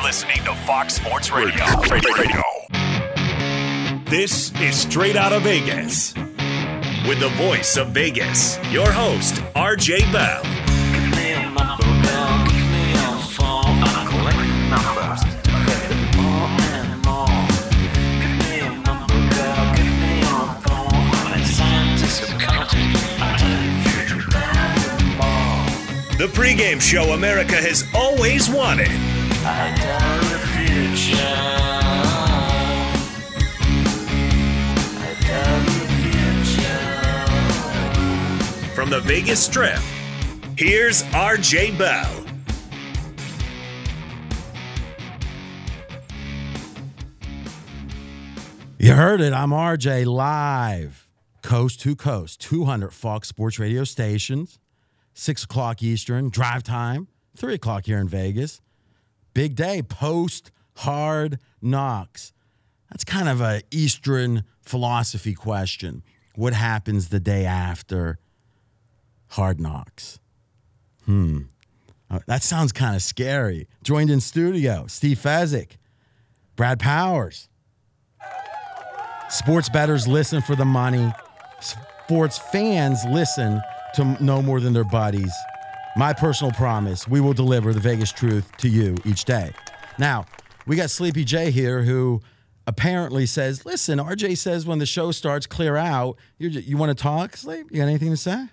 listening to Fox Sports Radio. This is Straight Outta Vegas. With the voice of Vegas, your host, RJ Bell. Give me a number, girl. Give me your phone. I'm collecting numbers. More and more. Give me a number, girl. Give me your phone. I'm a scientist of counting. I tell you future better more. The pregame show America has always wanted. I tell the future. I tell the future. From the Vegas Strip, here's RJ Bell. You heard it. I'm RJ live, coast to coast, 200 Fox Sports Radio stations, 6 o'clock Eastern, drive time, 3 o'clock here in Vegas. Big day, post Hard Knocks. That's kind of a Eastern philosophy question. What happens the day after Hard Knocks? That sounds kind of scary. Joined in studio, Steve Fezzik, Brad Powers. Sports bettors listen for the money. Sports fans listen to no more than their buddies. My personal promise, we will deliver the Vegas truth to you each day. Now, we got Sleepy J here who apparently says, listen, RJ says when the show starts, clear out. You want to talk, Sleep? You got anything to say?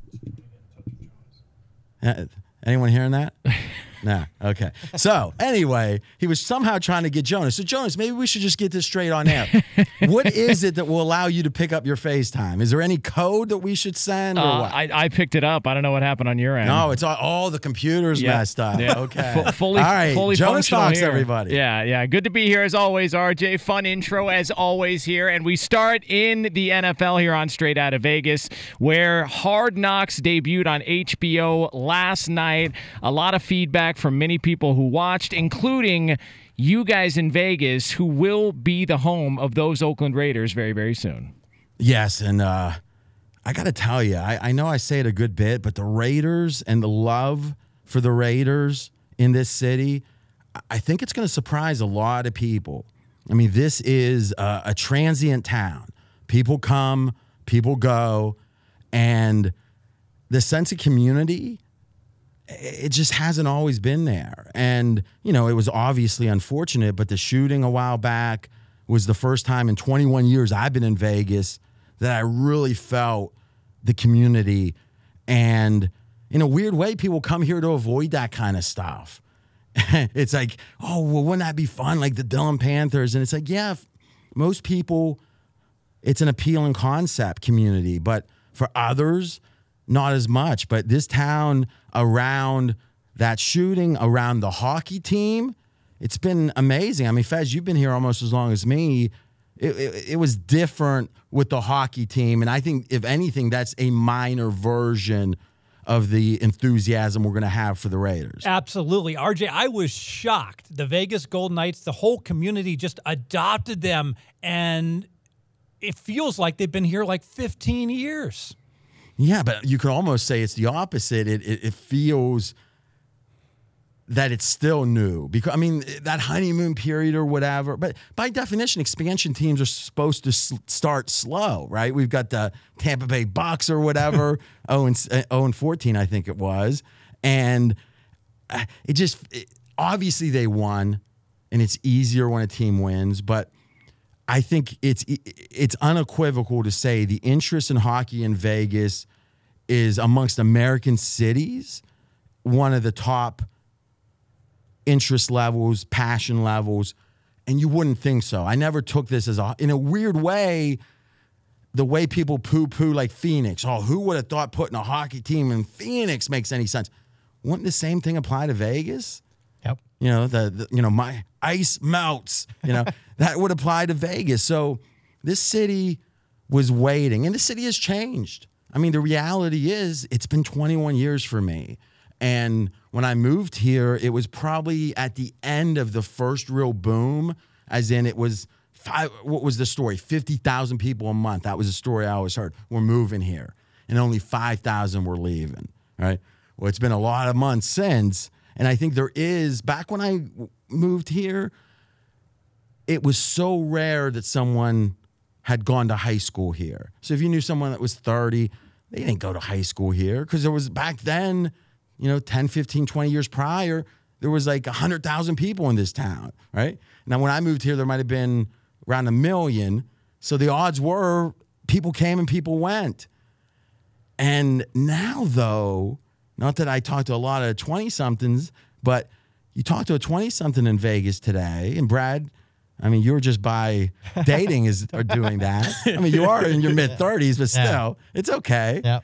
Anyone hearing that? No. Okay. So, anyway, he was somehow trying to get Jonas. So, Jonas, maybe we should just get this straight on air. What is it that will allow you to pick up your FaceTime? Is there any code that we should send or what? I picked it up. I don't know what happened on your end. No, it's all the computers messed up. Yeah. Okay. Fully, all right. fully Jonas functional talks, here. everybody. Yeah. Good to be here as always, RJ. Fun intro as always here. And we start in the NFL here on Straight Outta Vegas, where Hard Knocks debuted on HBO last night. A lot of feedback from many people who watched, including you guys in Vegas, who will be the home of those Oakland Raiders very, very soon. Yes, and I got to tell you, I know I say it a good bit, but the Raiders and the love for the Raiders in this city, I think it's going to surprise a lot of people. I mean, this is a transient town. People come, people go, and the sense of community, it just hasn't always been there. And, you know, it was obviously unfortunate, but the shooting a while back was the first time in 21 years I've been in Vegas that I really felt the community. And in a weird way, people come here to avoid that kind of stuff. It's like, oh, well, wouldn't that be fun? Like the Dillon Panthers. And it's like, yeah, most people, it's an appealing concept, community. But for others, not as much. But this town, around that shooting, around the hockey team, it's been amazing. I mean, Fez, you've been here almost as long as me. It was different with the hockey team. And I think, if anything, that's a minor version of the enthusiasm we're going to have for the Raiders. Absolutely. RJ, I was shocked. The Vegas Golden Knights, the whole community just adopted them, and it feels like they've been here like 15 years. Yeah, but you could almost say it's the opposite. It feels that it's still new. Because, I mean, that honeymoon period or whatever. But by definition, expansion teams are supposed to start slow, right? We've got the Tampa Bay Bucks or whatever, 0-14, I think it was. And obviously they won, and it's easier when a team wins. But I think it's unequivocal to say the interest in hockey in Vegas is, amongst American cities, one of the top interest levels, passion levels, and you wouldn't think so. I never took this as in a weird way, the way people poo-poo like Phoenix. Oh, who would have thought putting a hockey team in Phoenix makes any sense? Wouldn't the same thing apply to Vegas? Yep. You know, my ice melts, that would apply to Vegas. So this city was waiting, and the city has changed. I mean, the reality is it's been 21 years for me. And when I moved here, it was probably at the end of the first real boom, as in it was what was the story? 50,000 people a month. That was the story I always heard. We're moving here. And only 5,000 were leaving, right? Well, it's been a lot of months since. And I think there is, back when I moved here, it was so rare that someone had gone to high school here. So if you knew someone that was 30, they didn't go to high school here because there was back then, 10, 15, 20 years prior, there was like 100,000 people in this town, right? Now, when I moved here, there might have been around 1 million. So the odds were people came and people went. And now, though, not that I talk to a lot of 20-somethings, but you talk to a 20-something in Vegas today, and Brad, I mean, you're just by dating are doing that. I mean, you are in your mid-30s, but still, it's okay. Yep.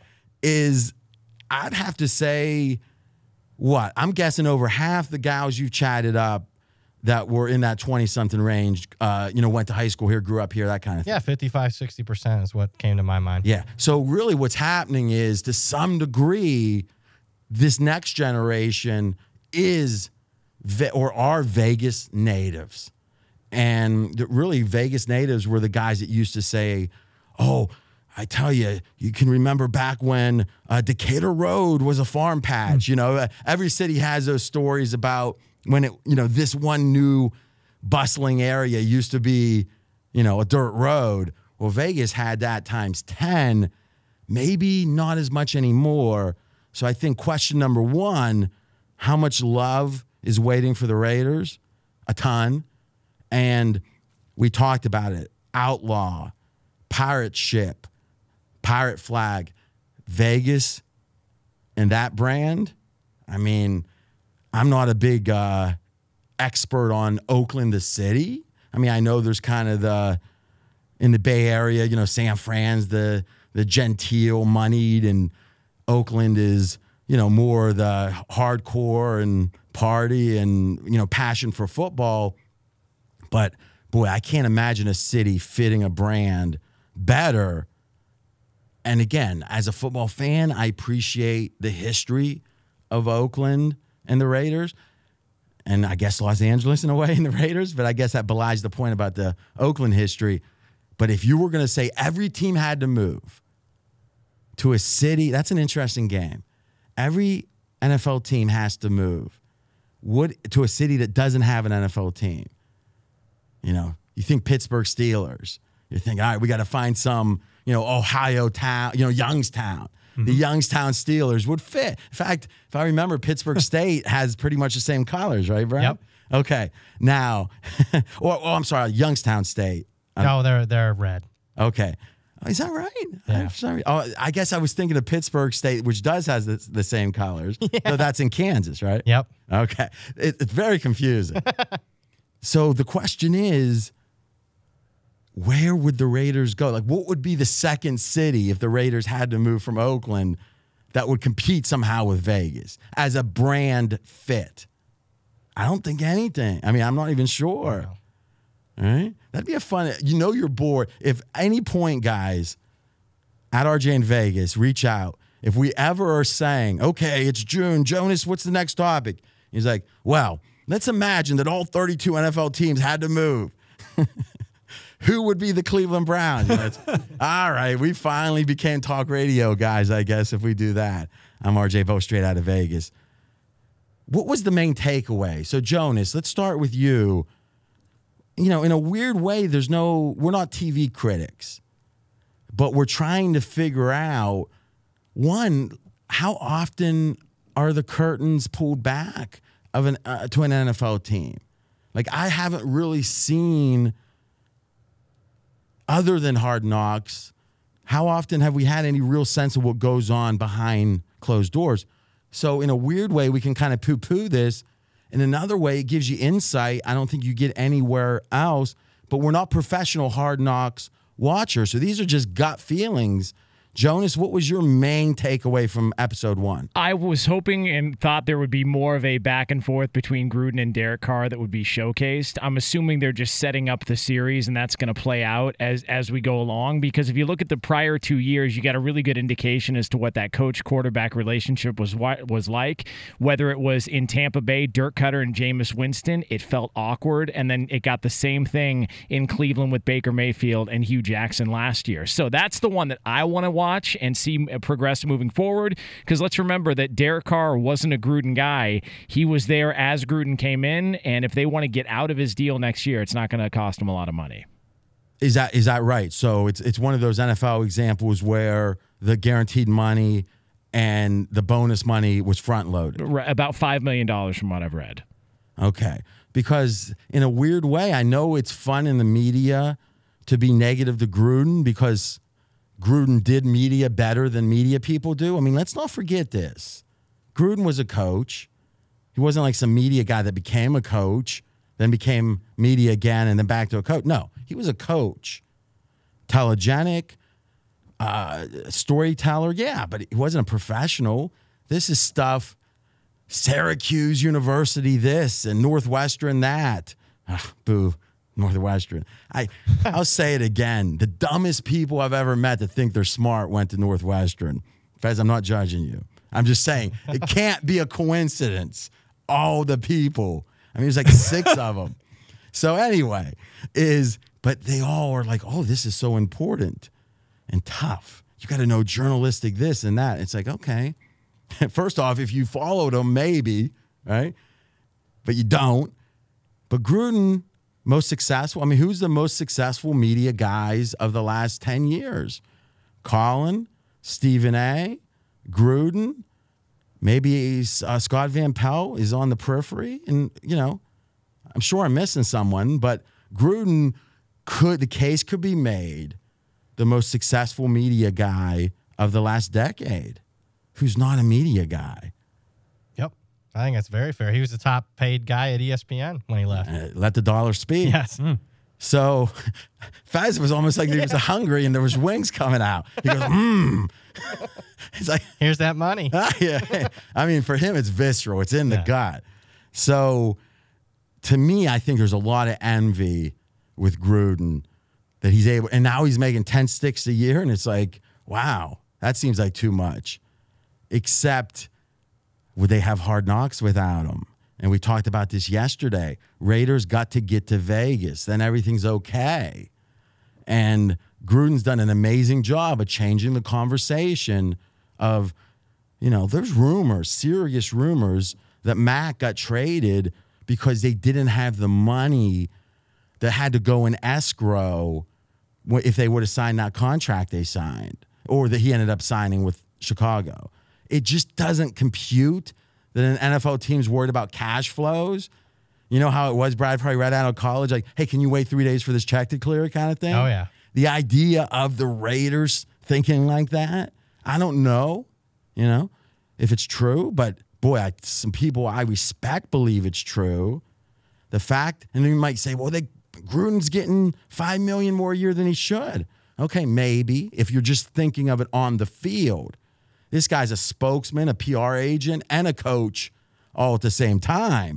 I'd have to say, what? I'm guessing over half the gals you've chatted up that were in that 20-something range, went to high school here, grew up here, that kind of thing. Yeah, 55, 60% is what came to my mind. Yeah. So really what's happening is, to some degree, this next generation is are Vegas natives. And really, Vegas natives were the guys that used to say, oh, I tell you, you can remember back when Decatur Road was a farm patch. Every city has those stories about when this one new bustling area used to be, a dirt road. Well, Vegas had that times 10, maybe not as much anymore. So I think question number one, how much love is waiting for the Raiders? A ton. And we talked about it. Outlaw, pirate ship, pirate flag, Vegas, and that brand. I mean, I'm not a big expert on Oakland, the city. I mean, I know there's kind of in the Bay Area, San Fran's the genteel, moneyed, and Oakland is, more the hardcore and party and, passion for football. But boy, I can't imagine a city fitting a brand better. And again, as a football fan, I appreciate the history of Oakland and the Raiders. And I guess Los Angeles in a way and the Raiders, but I guess that belies the point about the Oakland history. But if you were going to say every team had to move to a city, that's an interesting game. Every NFL team has to move to a city that doesn't have an NFL team. You think Pittsburgh Steelers. You think, all right, we got to find some, Ohio town, Youngstown. Mm-hmm. The Youngstown Steelers would fit. In fact, if I remember, Pittsburgh State has pretty much the same colors, right, Brad? Yep. Okay. Now, I'm sorry, Youngstown State. No, they're red. Okay. Oh, is that right? Yeah. I'm sorry. Oh, I guess I was thinking of Pittsburgh State, which does has the same colors. Yeah. So that's in Kansas, right? Yep. Okay. It's very confusing. So the question is, where would the Raiders go? Like, what would be the second city if the Raiders had to move from Oakland that would compete somehow with Vegas as a brand fit? I don't think anything. I mean, I'm not even sure. All right? That'd be a fun, you're bored. If any point, guys, at RJ in Vegas, reach out. If we ever are saying, okay, it's June, Jonas, what's the next topic? He's like, well, let's imagine that all 32 NFL teams had to move. Who would be the Cleveland Browns? All right, we finally became talk radio guys, I guess, if we do that. I'm RJ Bo, straight out of Vegas. What was the main takeaway? So, Jonas, let's start with you. In a weird way, we're not TV critics, but we're trying to figure out, one, how often are the curtains pulled back to an NFL team? Like, I haven't really seen, other than Hard Knocks, how often have we had any real sense of what goes on behind closed doors? So in a weird way, we can kind of poo-poo this. In another way, it gives you insight I don't think you get anywhere else, but we're not professional Hard Knocks watchers. So these are just gut feelings. Jonas, what was your main takeaway from episode 1? I was hoping and thought there would be more of a back and forth between Gruden and Derek Carr that would be showcased. I'm assuming they're just setting up the series and that's going to play out as we go along, because if you look at the prior 2 years, you got a really good indication as to what that coach-quarterback relationship was like. Whether it was in Tampa Bay, Dirk Cutter and Jameis Winston, it felt awkward, and then it got the same thing in Cleveland with Baker Mayfield and Hugh Jackson last year. So that's the one that I want to watch watch and see progress moving forward. Because let's remember that Derek Carr wasn't a Gruden guy. He was there as Gruden came in, and if they want to get out of his deal next year, it's not going to cost him a lot of money. Is that right? So it's one of those NFL examples where the guaranteed money and the bonus money was front loaded. About $5 million from what I've read. Okay. Because in a weird way, I know it's fun in the media to be negative to Gruden because Gruden did media better than media people do. I mean, let's not forget this. Gruden was a coach. He wasn't like some media guy that became a coach, then became media again, and then back to a coach. No, he was a coach. Telegenic, storyteller, yeah, but he wasn't a professional. This is stuff, Syracuse University this and Northwestern that. Boo, Northwestern. I'll say it again. The dumbest people I've ever met that think they're smart went to Northwestern. Fez, I'm not judging you. I'm just saying it can't be a coincidence. All the people. I mean, there's like 6 of them. So anyway, but they all are like, oh, this is so important and tough. You got to know journalistic this and that. It's like, okay. First off, if you followed them, maybe, right? But you don't. But Gruden, most successful. I mean, who's the most successful media guys of the last 10 years? Colin, Stephen A., Gruden, maybe Scott Van Pelt is on the periphery. And, I'm sure I'm missing someone, but Gruden the case could be made the most successful media guy of the last decade who's not a media guy. Yep. I think that's very fair. He was the top paid guy at ESPN when he left. Let the dollar speak. Yes. So Faz was almost like he was hungry and there was wings coming out. He goes, It's like, here's that money. Yeah. I mean, for him, it's visceral. It's in the gut. So to me, I think there's a lot of envy with Gruden that he's able, and now he's making 10 sticks a year. And it's like, wow, that seems like too much. Except would they have Hard Knocks without him? And we talked about this yesterday. Raiders got to get to Vegas. Then everything's okay. And Gruden's done an amazing job of changing the conversation of, there's rumors, serious rumors that Mac got traded because they didn't have the money that had to go in escrow if they would have signed that contract they signed or that he ended up signing with Chicago. It just doesn't compute that an NFL team's worried about cash flows. You know how it was, Brad, probably right out of college, like, hey, can you wait 3 days for this check to clear kind of thing? Oh, yeah. The idea of the Raiders thinking like that, I don't know, if it's true, but boy, some people I respect believe it's true. The fact, and you might say, well, Gruden's getting $5 million more a year than he should. Okay, maybe if you're just thinking of it on the field. This guy's a spokesman, a PR agent, and a coach all at the same time.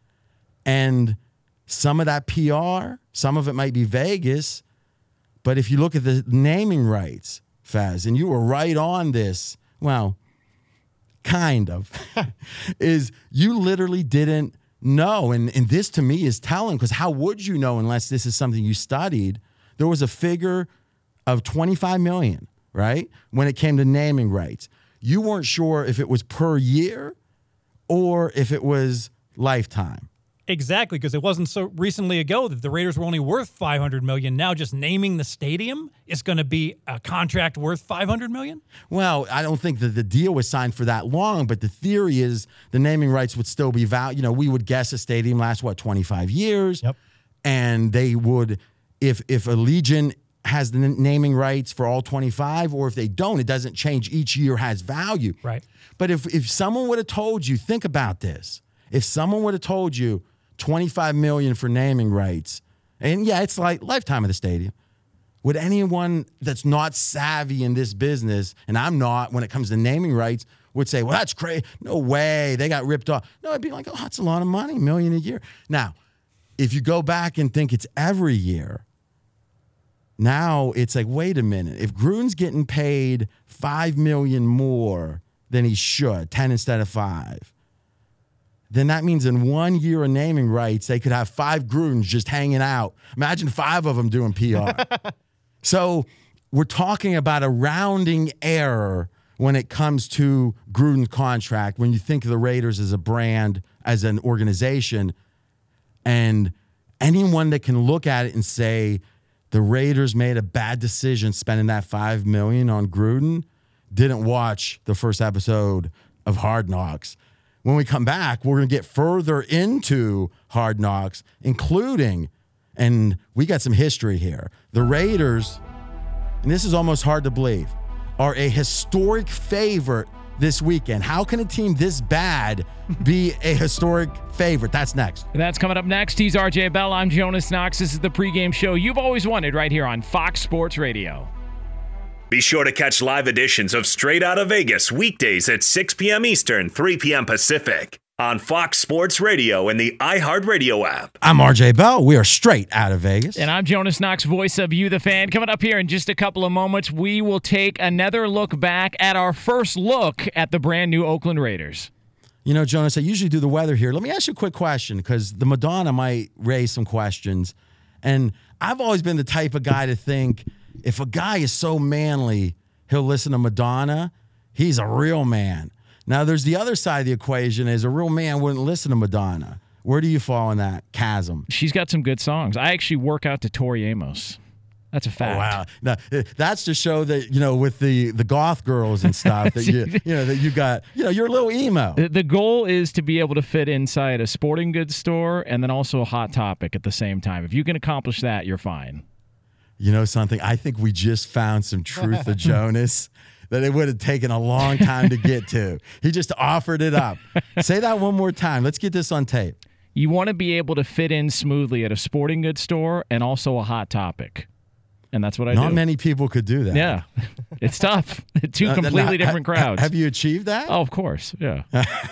And some of that PR, some of it might be Vegas, but if you look at the naming rights, Faz, and you were right on this, well, kind of, is you literally didn't know. And this to me is telling, because how would you know unless this is something you studied? There was a figure of $25 million, right? When it came to naming rights. You weren't sure if it was per year or if it was lifetime. Exactly, because it wasn't so recently ago that the Raiders were only worth $500 million. Now just naming the stadium is going to be a contract worth $500 million? Well, I don't think that the deal was signed for that long, but the theory is the naming rights would still be valued. We would guess a stadium lasts, 25 years? Yep. And they would, if Allegiant has the naming rights for all 25, or if they don't, it doesn't change. Each year has value. Right. But if someone would have told you, think about this. If someone would have told you $25 million for naming rights, and yeah, it's like lifetime of the stadium, would anyone that's not savvy in this business, and I'm not when it comes to naming rights, would say, well, that's crazy. No way. They got ripped off. No, I'd be like, oh, that's a lot of money, $1 million a year. Now, if you go back and think it's every year, now it's like, wait a minute. If Gruden's getting paid $5 million more than he should, 10 instead of 5, then that means in 1 year of naming rights, they could have 5 Grudens just hanging out. Imagine 5 of them doing PR. So we're talking about a rounding error when it comes to Gruden's contract, when you think of the Raiders as a brand, as an organization, and anyone that can look at it and say the Raiders made a bad decision spending that $5 million on Gruden didn't watch the first episode of Hard Knocks. When we come back, we're going to get further into Hard Knocks, including, and we got some history here, the Raiders, and this is almost hard to believe, are a historic favorite this weekend. How can a team this bad be a historic favorite? That's next. And that's coming up next. He's RJ Bell. I'm Jonas Knox. This is the pregame show you've always wanted right here on Fox Sports Radio. Be sure to catch live editions of Straight Outta Vegas weekdays at 6 p.m. Eastern, 3 p.m. Pacific on Fox Sports Radio and the iHeartRadio app. I'm RJ Bell. We are straight out of Vegas. And I'm Jonas Knox, voice of You, the fan. Coming up here in just a couple of moments, we will take another look back at our first look at the brand new Oakland Raiders. You know, Jonas, I usually do the weather here. Let me ask you a quick question because the Madonna might raise some questions. And I've always been the type of guy to think if a guy is so manly, he'll listen to Madonna, he's a real man. Now, there's the other side of the equation is a real man wouldn't listen to Madonna. Where do you fall in that chasm? She's got some good songs. I actually work out to Tori Amos. That's a fact. Oh, wow. Now, that's to show that, you know, with the goth girls and stuff, that that you got, you're a little emo. The goal is to be able to fit inside a sporting goods store and then also a Hot Topic at the same time. If you can accomplish that, you're fine. You know something? I think we just found some truth of Jonas that it would have taken a long time to get to. He just offered it up. Say that one more time. Let's get this on tape. You want to be able to fit in smoothly at a sporting goods store and also a Hot Topic. And that's what I do. Not many people could do that. Yeah. It's tough. Two completely different crowds. Have you achieved that? Oh, of course. Yeah.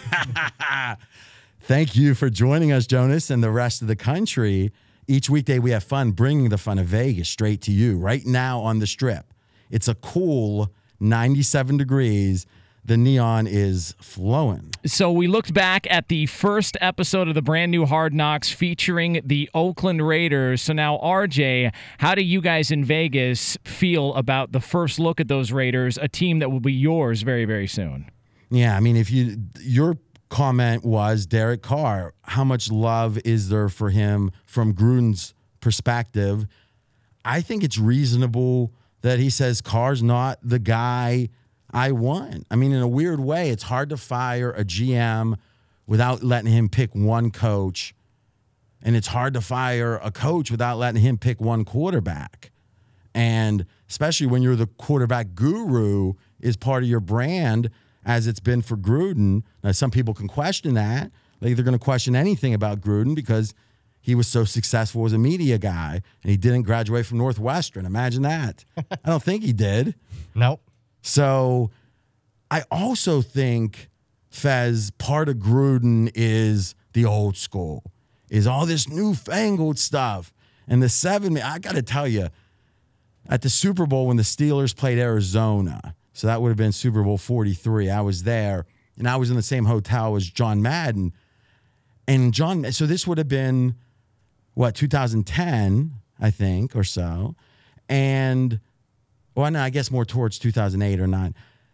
Thank you for joining us, Jonas, and the rest of the country. Each weekday we have fun bringing the fun of Vegas straight to you right now on the Strip. It's a cool 97 degrees. The neon is flowing. So we looked back at the first episode of the brand new Hard Knocks featuring the Oakland Raiders. So now, RJ, how do you guys in Vegas feel about the first look at those Raiders, a team that will be yours very, very soon? Yeah, I mean, your comment was Derek Carr. How much love is there for him from Gruden's perspective? I think it's reasonable that he says Carr's not the guy I want. I mean, in a weird way, it's hard to fire a GM without letting him pick one coach, and it's hard to fire a coach without letting him pick one quarterback. And especially when you're the quarterback guru is part of your brand, as it's been for Gruden. Now, some people can question that. They're going to question anything about Gruden because he was so successful as a media guy and he didn't graduate from Northwestern. Imagine that. I don't think he did. Nope. So I also think, Fez, part of Gruden is the old school, is all this newfangled stuff. And the 7, I got to tell you, at the Super Bowl when the Steelers played Arizona, so that would have been Super Bowl 43. I was there, and I was in the same hotel as John Madden. And so this would have been, 2010, I think, or so. And, no, I guess more towards 2008 or 9.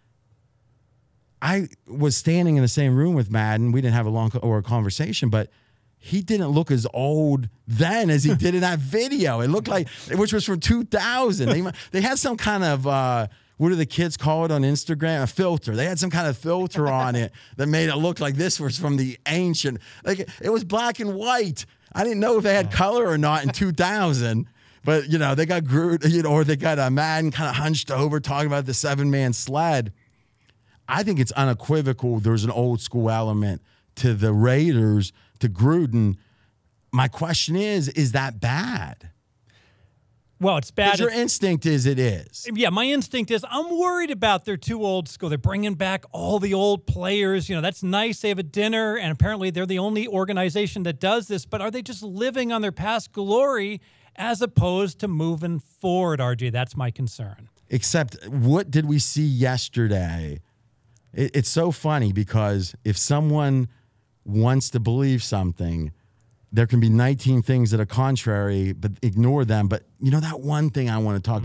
I was standing in the same room with Madden. We didn't have a conversation, but he didn't look as old then as he did in that video. It looked like, which was from 2000. They had some kind of, what do the kids call it on Instagram? A filter. They had some kind of filter on it that made it look like this was from the ancient. Like it was black and white. I didn't know if they had color or not in 2000. But, they got Groot, or they got a Madden kind of hunched over talking about the 7-man sled. I think it's unequivocal there's an old school element to the Raiders, to Gruden. My question is that bad? Well, it's bad. Your instinct is it is. Yeah, my instinct is I'm worried about they're too old school. They're bringing back all the old players. That's nice. They have a dinner, and apparently they're the only organization that does this. But are they just living on their past glory as opposed to moving forward, RJ? That's my concern. Except, what did we see yesterday? It's so funny because if someone wants to believe something, there can be 19 things that are contrary, but ignore them. But that one thing I want to talk about.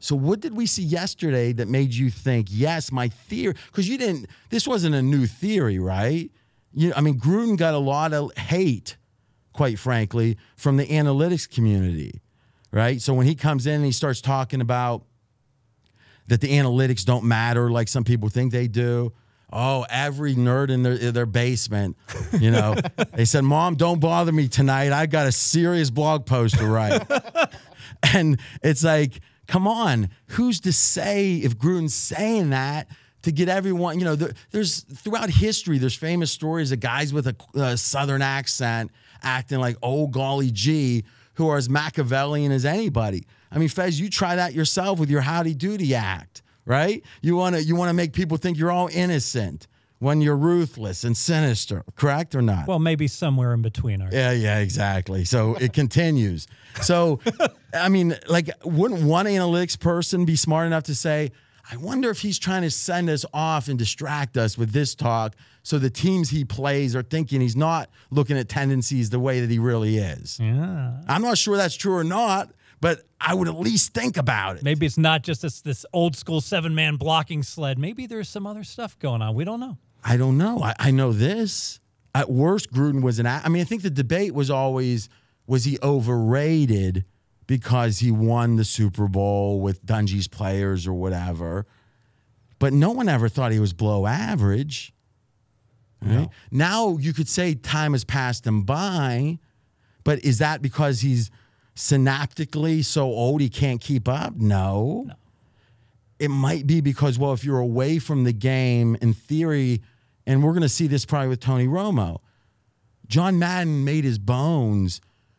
So what did we see yesterday that made you think, yes, my theory, because this wasn't a new theory, right? Gruden got a lot of hate, quite frankly, from the analytics community, right? So when he comes in and he starts talking about that the analytics don't matter like some people think they do. Oh, every nerd in their basement, they said, Mom, don't bother me tonight. I got a serious blog post to write. And it's like, come on, who's to say if Gruden's saying that to get everyone, there's throughout history, there's famous stories of guys with a Southern accent acting like old golly gee who are as Machiavellian as anybody. I mean, Fez, you try that yourself with your howdy doody act, right? You want to make people think you're all innocent when you're ruthless and sinister, correct or not? Well, maybe somewhere in between. Yeah, exactly. So it continues. So, wouldn't one analytics person be smart enough to say, I wonder if he's trying to send us off and distract us with this talk so the teams he plays are thinking he's not looking at tendencies the way that he really is. Yeah. I'm not sure that's true or not, but I would at least think about it. Maybe it's not just this old school 7-man blocking sled. Maybe there's some other stuff going on. We don't know. I don't know. I know this. At worst, Gruden was I think the debate was always, was he overrated because he won the Super Bowl with Dungy's players or whatever? But no one ever thought he was below average. Right? No. Now you could say time has passed him by, but is that because he's synaptically so old he can't keep up? No. It might be because, well, if you're away from the game, in theory, and we're going to see this probably with Tony Romo, John Madden made his bones,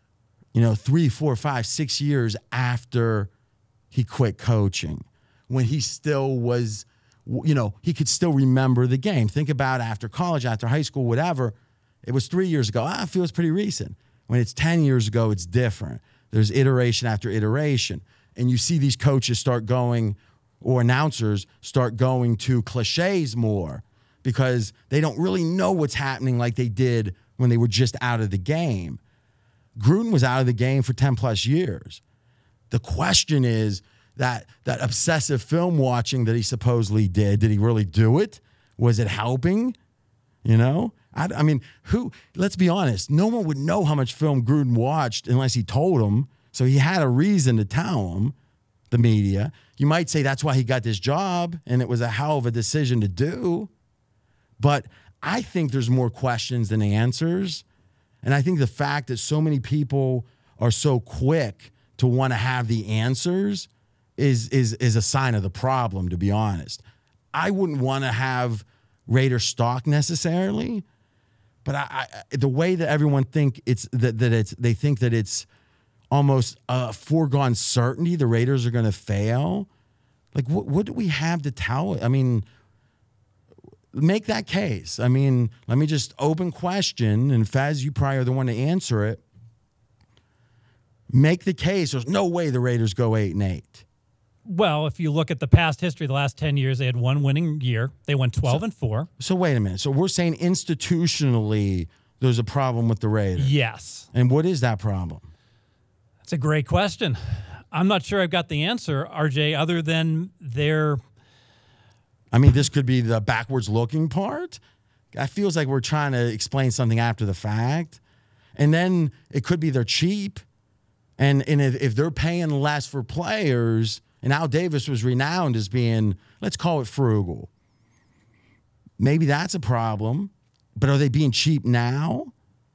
3, 4, 5, 6 years after he quit coaching, when he still was, he could still remember the game. Think about after college, after high school, whatever. It was 3 years ago. It feels pretty recent. When it's 10 years ago, it's different. There's iteration after iteration. And you see these coaches start going, or announcers start going to cliches more because they don't really know what's happening like they did when they were just out of the game. Gruden was out of the game for 10 plus years. The question is that obsessive film watching that he supposedly did he really do it? Was it helping? Let's be honest. No one would know how much film Gruden watched unless he told them. So he had a reason to tell them, the media. You might say that's why he got this job, and it was a hell of a decision to do. But I think there's more questions than answers. And I think the fact that so many people are so quick to want to have the answers is a sign of the problem, to be honest. I wouldn't want to have Raider stock necessarily, but the way that everyone think they think that it's almost a foregone certainty the Raiders are going to fail. Like, what do we have to tell? Make that case. Let me just open question, and Faz, you probably are the one to answer it. Make the case. There's no way the Raiders go 8-8. Well, if you look at the past history, the last 10 years, they had one winning year. They went 12-4. So wait a minute. So we're saying institutionally there's a problem with the Raiders. Yes. And what is that problem? That's a great question. I'm not sure I've got the answer, RJ, other than their... this could be the backwards looking part. It feels like we're trying to explain something after the fact. And then it could be they're cheap. And if they're paying less for players, and Al Davis was renowned as being, let's call it frugal. Maybe that's a problem. But are they being cheap now?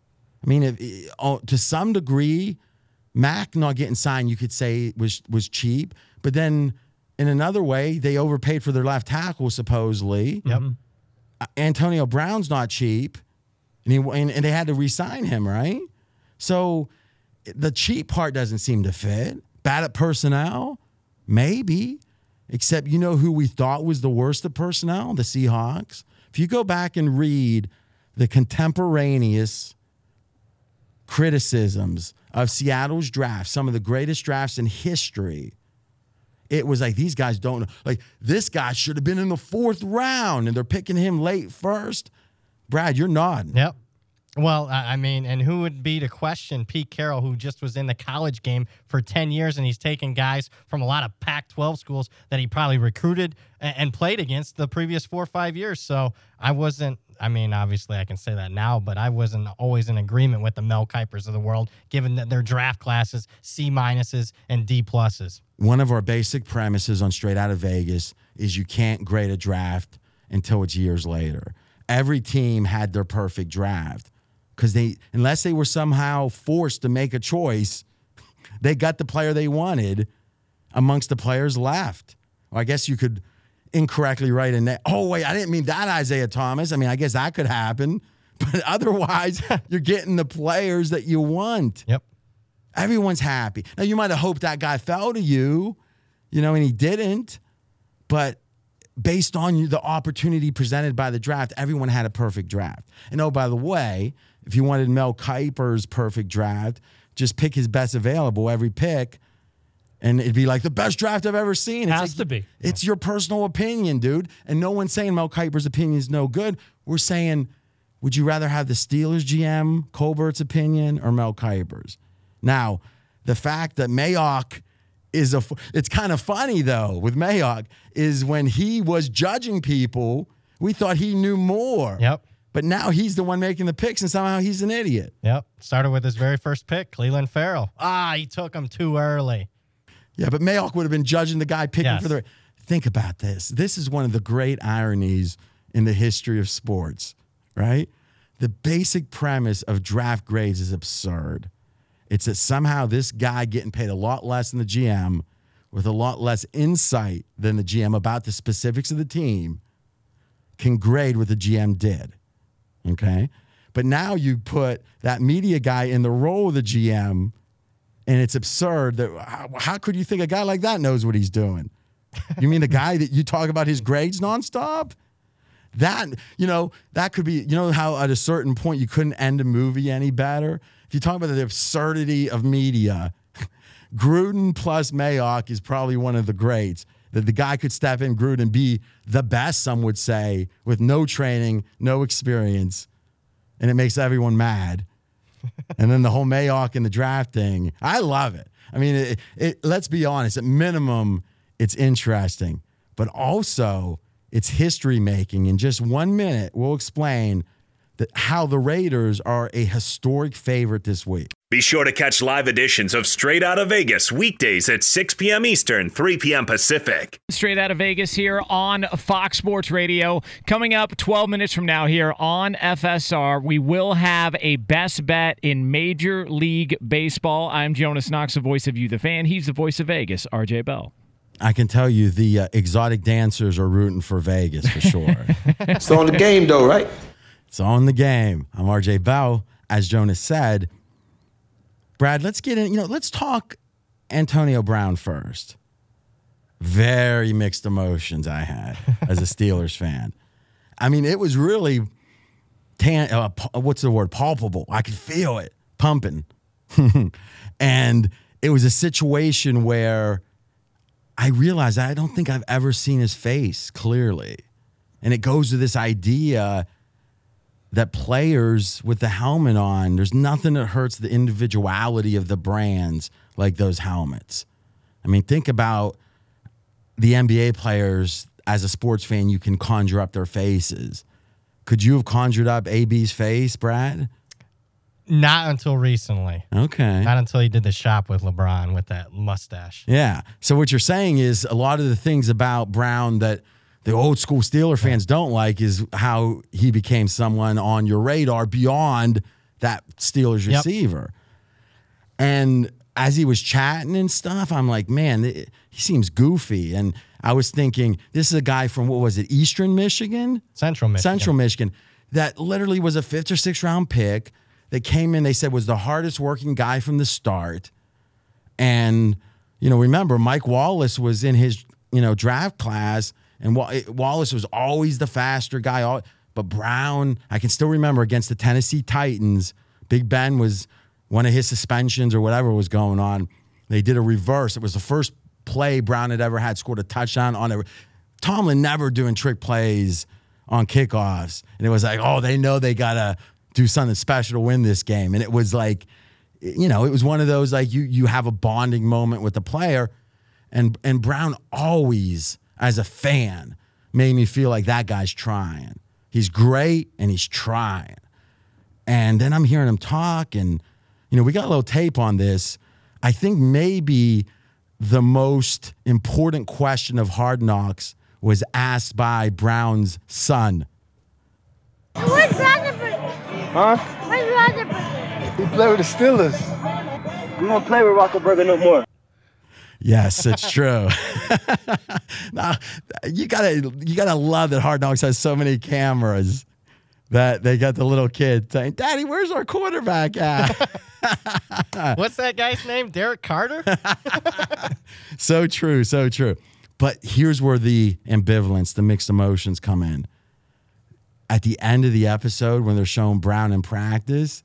To some degree, Mac not getting signed, you could say was cheap. But then in another way, they overpaid for their left tackle, supposedly. Yep. Antonio Brown's not cheap, and they had to re-sign him, right? So the cheap part doesn't seem to fit. Bad at personnel? Maybe. Except who we thought was the worst at personnel? The Seahawks. If you go back and read the contemporaneous criticisms of Seattle's draft, some of the greatest drafts in history, it was like, these guys don't know. Like, this guy should have been in the 4th round, and they're picking him late first. Brad, you're nodding. Yep. Well, I mean, and who would be to question Pete Carroll, who just was in the college game for 10 years, and he's taken guys from a lot of Pac-12 schools that he probably recruited and played against the previous 4 or 5 years. So obviously I can say that now, but I wasn't always in agreement with the Mel Kipers of the world, given that their draft classes, C- and D+. One of our basic premises on Straight Out of Vegas is you can't grade a draft until it's years later. Every team had their perfect draft because unless they were somehow forced to make a choice, they got the player they wanted amongst the players left. Or I guess you could incorrectly write in there, oh, wait, I didn't mean that Isaiah Thomas. I mean, I guess that could happen. But otherwise, you're getting the players that you want. Yep. Everyone's happy. Now, you might have hoped that guy fell to you, and he didn't. But based on the opportunity presented by the draft, everyone had a perfect draft. And, oh, by the way, if you wanted Mel Kiper's perfect draft, just pick his best available every pick, and it'd be like the best draft I've ever seen. Has to be. It's your personal opinion, dude. And no one's saying Mel Kiper's opinion is no good. We're saying, would you rather have the Steelers GM, Colbert's opinion, or Mel Kiper's? Now, the fact that Mayock it's kind of funny, though, with Mayock, is when he was judging people, we thought he knew more. Yep. But now he's the one making the picks, and somehow he's an idiot. Yep. Started with his very first pick, Cleveland Farrell. He took him too early. Yeah, but Mayock would have been judging the guy picking Yes. for the. Think about this. This is one of the great ironies in the history of sports, right? The basic premise of draft grades is absurd. It's that somehow this guy getting paid a lot less than the GM with a lot less insight than the GM about the specifics of the team can grade what the GM did, okay? But now you put that media guy in the role of the GM, and it's absurd that how could you think a guy like that knows what he's doing? You mean the guy that you talk about his grades nonstop? That could be, how at a certain point you couldn't end a movie any better? If you talk about the absurdity of media, Gruden plus Mayock is probably one of the greats. That the guy could step in, Gruden, be the best, some would say, with no training, no experience, and it makes everyone mad. And then the whole Mayock and the draft thing, I love it. I mean, let's be honest, at minimum, it's interesting, but also it's history making. In just 1 minute, we'll explain how the Raiders are a historic favorite this week. Be sure to catch live editions of Straight Out of Vegas weekdays at 6 p.m. Eastern, 3 p.m. Pacific. Straight Out of Vegas here on Fox Sports Radio. Coming up 12 minutes from now here on FSR, we will have a best bet in Major League Baseball. I'm Jonas Knox, the voice of You, the fan. He's the voice of Vegas, RJ Bell. I can tell you the exotic dancers are rooting for Vegas for sure. It's on the game, though, right? It's on the game. I'm RJ Bell. As Jonas said, Brad, let's get in. Let's talk Antonio Brown first. Very mixed emotions I had as a Steelers fan. I mean, it was really, what's the word? Palpable. I could feel it pumping. And it was a situation where I realized I don't think I've ever seen his face clearly. And it goes to this idea that players with the helmet on, there's nothing that hurts the individuality of the brands like those helmets. I mean, think about the NBA players. As a sports fan, you can conjure up their faces. Could you have conjured up AB's face, Brad? Not until recently. Okay. Not until he did the shop with LeBron with that mustache. Yeah. So what you're saying is a lot of the things about Brown that the old school Steeler fans don't like is how he became someone on your radar beyond that Steelers receiver. And as he was chatting and stuff, I'm like, man, he seems goofy. And I was thinking, this is a guy from, what was it, Eastern Michigan? Central Michigan. That literally was a 5th or 6th round pick that came in, they said, was the hardest working guy from the start. And, remember, Mike Wallace was in his, draft class. And Wallace was always the faster guy. But Brown, I can still remember against the Tennessee Titans, Big Ben was one of his suspensions or whatever was going on. They did a reverse. It was the first play Brown had ever had, scored a touchdown on it. Tomlin never doing trick plays on kickoffs. And it was like, they know they got to do something special to win this game. And it was like, it was one of those, like, you have a bonding moment with the player. And Brown always, as a fan, made me feel like that guy's trying. He's great, and he's trying. And then I'm hearing him talk, and, we got a little tape on this. I think maybe the most important question of Hard Knocks was asked by Brown's son. Where's Rutherford? Huh? Where's Rutherford? He played with the Steelers. We don't play with Rockeberger no more. Yes, it's true. Now, you gotta love that Hard Knocks has so many cameras that they got the little kid saying, "Daddy, where's our quarterback at?" What's that guy's name? Derek Carter? So true, so true. But here's where the ambivalence, the mixed emotions come in. At the end of the episode, when they're showing Brown in practice,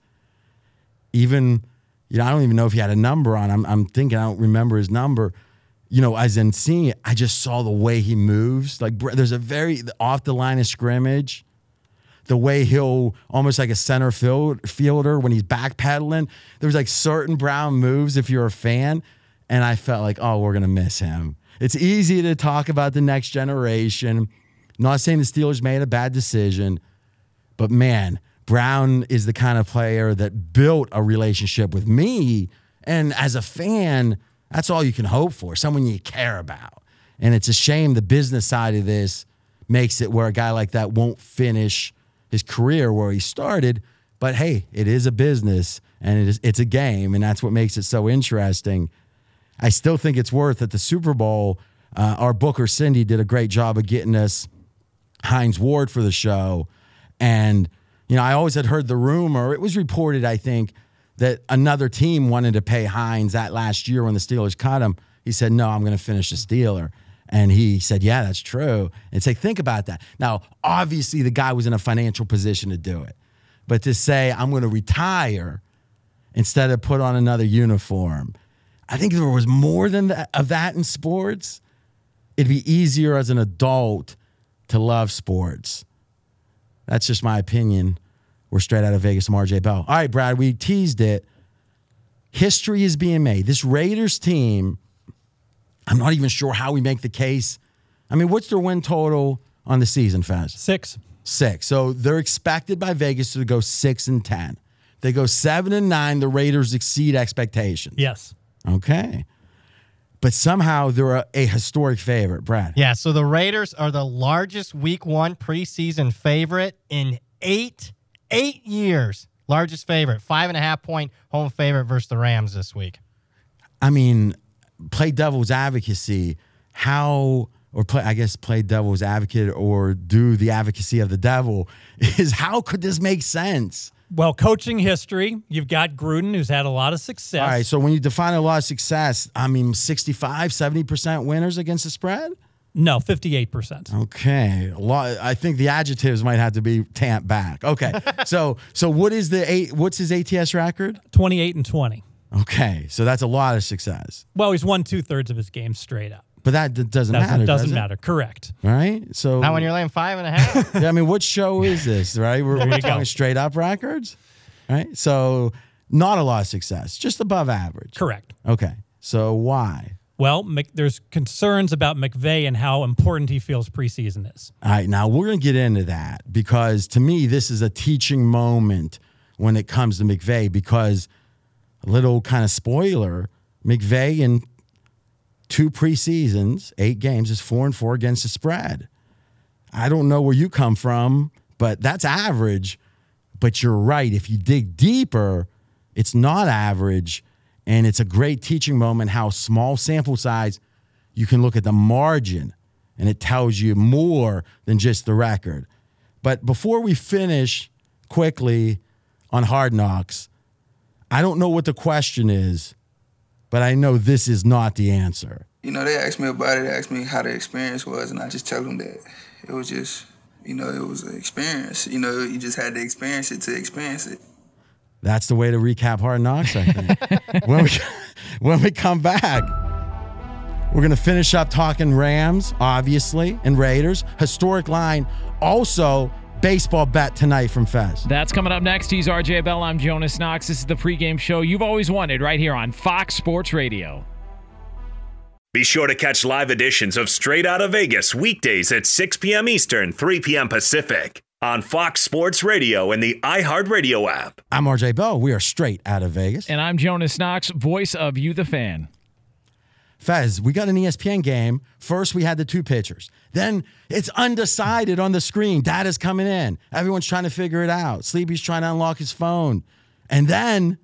even, I don't even know if he had a number on. I'm thinking I don't remember his number. As in seeing it, I just saw the way he moves. Like, there's a very off the line of scrimmage, the way he'll almost like a center fielder when he's backpedaling. There was like certain Brown moves if you're a fan, and I felt like, oh, we're gonna miss him. It's easy to talk about the next generation. Not saying the Steelers made a bad decision, but man, Brown is the kind of player that built a relationship with me. And as a fan, that's all you can hope for, someone you care about. And it's a shame the business side of this makes it where a guy like that won't finish his career where he started. But hey, it is a business, and it's a game, and that's what makes it so interesting. I still think it's worth at the Super Bowl. Our booker, Cindy, did a great job of getting us Hines Ward for the show. And, I always had heard the rumor. It was reported, I think, that another team wanted to pay Hines that last year when the Steelers cut him. He said, no, I'm going to finish the Steeler. And he said, yeah, that's true. And say, think about that. Now, obviously, the guy was in a financial position to do it. But to say, I'm going to retire instead of put on another uniform, I think if there was more than of that in sports, it'd be easier as an adult to love sports. That's just my opinion. We're straight out of Vegas from RJ Bell. All right, Brad, we teased it. History is being made. This Raiders team, I'm not even sure how we make the case. I mean, what's their win total on the season, Faz? 6. 6. So they're expected by Vegas to go 6-10. They go 7-9. The Raiders exceed expectations. Yes. Okay. But somehow they're a historic favorite, Brad. Yeah, so the Raiders are the largest Week 1 preseason favorite in 8 years. Largest favorite, 5.5-point home favorite versus the Rams this week. I mean, play devil's advocacy. Play devil's advocate or do the advocacy of the devil is how could this make sense? Well, coaching history, you've got Gruden, who's had a lot of success. All right, so when you define a lot of success, I mean 65, 70% winners against the spread? No, 58%. Okay. A lot. I think the adjectives might have to be tamped back. Okay. so what's his ATS record? 28-20. Okay. So that's a lot of success. Well, he's won 2/3 of his games straight up. But that doesn't matter. Doesn't matter. Correct. Right? So Not when you're laying 5.5. Yeah, I mean, what show is this, right? We're talking straight up records, right? So not a lot of success, just above average. Correct. Okay. So why? Well, there's concerns about McVay and how important he feels preseason is. All right, now we're going to get into that because to me, this is a teaching moment when it comes to McVay because a little kind of spoiler, McVay in 2 preseasons, 8 games is 4-4 against the spread. I don't know where you come from, but that's average. But you're right. If you dig deeper, it's not average. And it's a great teaching moment how small sample size, you can look at the margin and it tells you more than just the record. But before we finish quickly on Hard Knocks, I don't know what the question is, but I know this is not the answer. They asked me about it, asked me how the experience was, and I just tell them that it was just, it was an experience. You just had to experience it to experience it. That's the way to recap Hard Knocks, I think. when we come back, we're going to finish up talking Rams, obviously, and Raiders. Historic line. Also, baseball bet tonight from Fez? That's coming up next. He's RJ Bell. I'm Jonas Knox. This is the pregame show you've always wanted right here on Fox Sports Radio. Be sure to catch live editions of Straight Outta Vegas weekdays at 6 p.m. Eastern, 3 p.m. Pacific on Fox Sports Radio and the iHeartRadio app. I'm RJ Bell. We are straight out of Vegas. And I'm Jonas Knox, voice of You the Fan. Fez, we got an ESPN game. First, we had the two pitchers. Then it's undecided on the screen. Data's coming in. Everyone's trying to figure it out. Sleepy's trying to unlock his phone. And then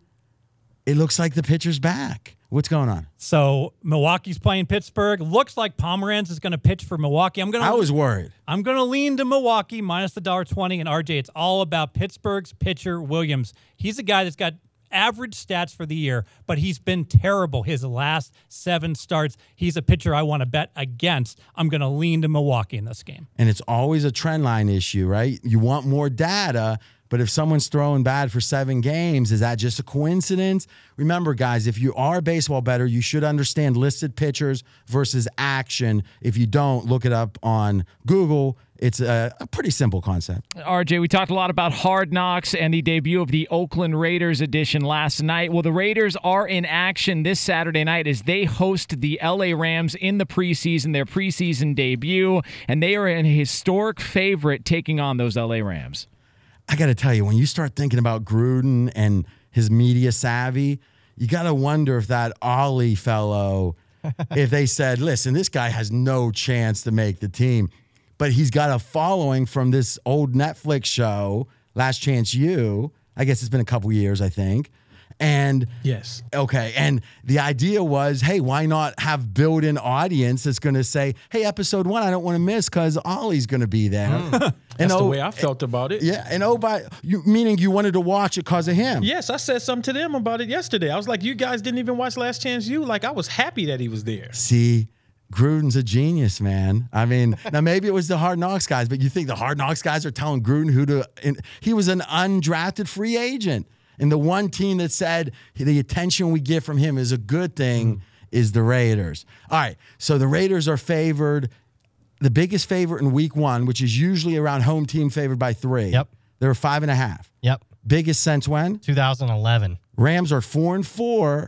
it looks like the pitcher's back. What's going on? So Milwaukee's playing Pittsburgh. Looks like Pomeranz is going to pitch for Milwaukee. I was worried. I'm going to lean to Milwaukee minus the $1.20. And RJ, it's all about Pittsburgh's pitcher Williams. He's a guy that's got average stats for the year, but he's been terrible his last 7 starts. He's a pitcher I want to bet against. I'm going to lean to Milwaukee in this game. And it's always a trend line issue, right? You want more data, but if someone's throwing bad for 7 games, is that just a coincidence? Remember, guys, if you are a baseball bettor, you should understand listed pitchers versus action. If you don't, look it up on Google. It's a pretty simple concept. RJ, we talked a lot about Hard Knocks and the debut of the Oakland Raiders edition last night. Well, the Raiders are in action this Saturday night as they host the LA Rams in the preseason, their preseason debut, and they are an historic favorite taking on those LA Rams. I got to tell you, when you start thinking about Gruden and his media savvy, you got to wonder if that Ollie fellow, if they said, listen, this guy has no chance to make the team, but he's got a following from this old Netflix show, Last Chance U. I guess it's been a couple years, I think. And yes. Okay. And the idea was, hey, why not have built-in audience that's going to say, hey, episode 1, I don't want to miss because Ollie's going to be there. That's the way I felt about it. Yeah. And meaning you wanted to watch it because of him. Yes. I said something to them about it yesterday. I was like, you guys didn't even watch Last Chance U. Like, I was happy that he was there. See, Gruden's a genius, man. I mean, now maybe it was the Hard Knocks guys, but you think the Hard Knocks guys are telling Gruden who to – he was an undrafted free agent. And the one team that said the attention we get from him is a good thing is the Raiders. All right, so the Raiders are favored, the biggest favorite in week 1, which is usually around home team favored by 3. Yep. They're 5.5. Yep. Biggest since when? 2011. Rams are 4-4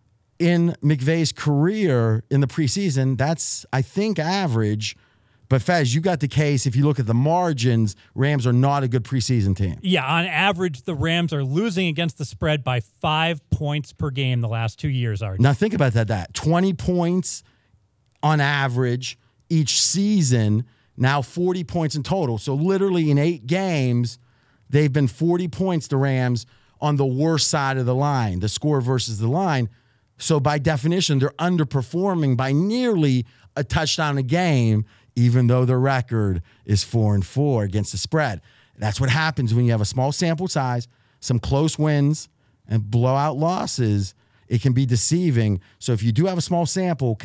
in McVay's career in the preseason. That's, I think, average. But Fez, you got the case. If you look at the margins, Rams are not a good preseason team. Yeah, on average, the Rams are losing against the spread by 5 points per game the last 2 years. Now think about that. 20 points on average each season, now 40 points in total. So literally in 8 games, they've been 40 points, the Rams, on the worst side of the line, the score versus the line. So by definition, they're underperforming by nearly a touchdown a game, even though the record is 4-4 against the spread. That's what happens when you have a small sample size, some close wins, and blowout losses. It can be deceiving. So if you do have a small sample,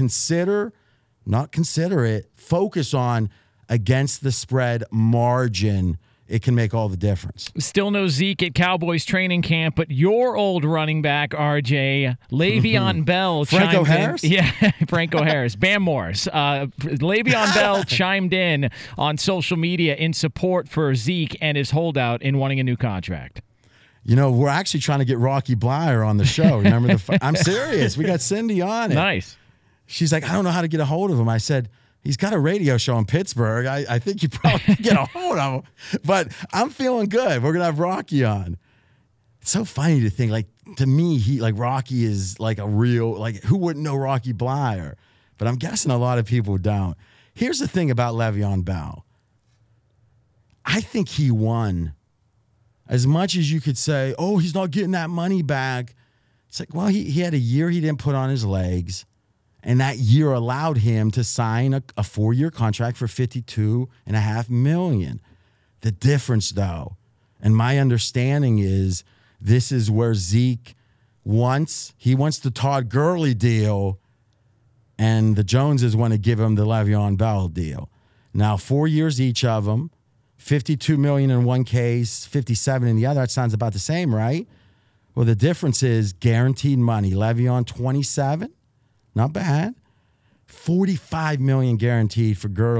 focus on against the spread margin. It can make all the difference. Still no Zeke at Cowboys training camp, but your old running back, RJ, Le'Veon Bell. Franco Harris? Yeah, Franco Harris. Bam Morris. Le'Veon Bell chimed in on social media in support for Zeke and his holdout in wanting a new contract. You know, we're actually trying to get Rocky Blyer on the show. Remember I'm serious. We got Cindy on it. Nice. She's like, I don't know how to get a hold of him. I said, he's got a radio show in Pittsburgh. I think you probably can get a hold of him. But I'm feeling good. We're going to have Rocky on. It's so funny to think, like, to me, Rocky is like a real, like, who wouldn't know Rocky Blyer? But I'm guessing a lot of people don't. Here's the thing about Le'Veon Bell. I think he won. As much as you could say, oh, he's not getting that money back. It's like, well, he had a year he didn't put on his legs. And that year allowed him to sign a 4-year contract for $52.5 million. The difference, though, and my understanding is this is where Zeke wants the Todd Gurley deal, and the Joneses want to give him the Le'Veon Bell deal. Now, 4 years each of them, $52 million in one case, $57 in the other. That sounds about the same, right? Well, the difference is guaranteed money. Le'Veon, $27. Not bad. $45 million guaranteed for Gurley.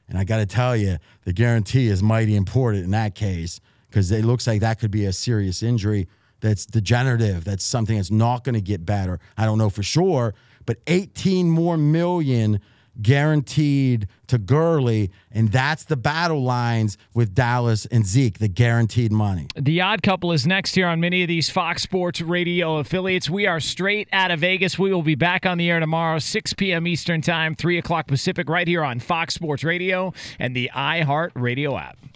And I got to tell you, the guarantee is mighty important in that case because it looks like that could be a serious injury that's degenerative. That's something that's not going to get better. I don't know for sure, but 18 more million guaranteed to Gurley, and that's the battle lines with Dallas and Zeke, the guaranteed money. The Odd Couple is next here on many of these Fox Sports Radio affiliates. We are straight out of Vegas. We will be back on the air tomorrow, 6 p.m. Eastern Time, 3 o'clock Pacific, right here on Fox Sports Radio and the iHeart Radio app.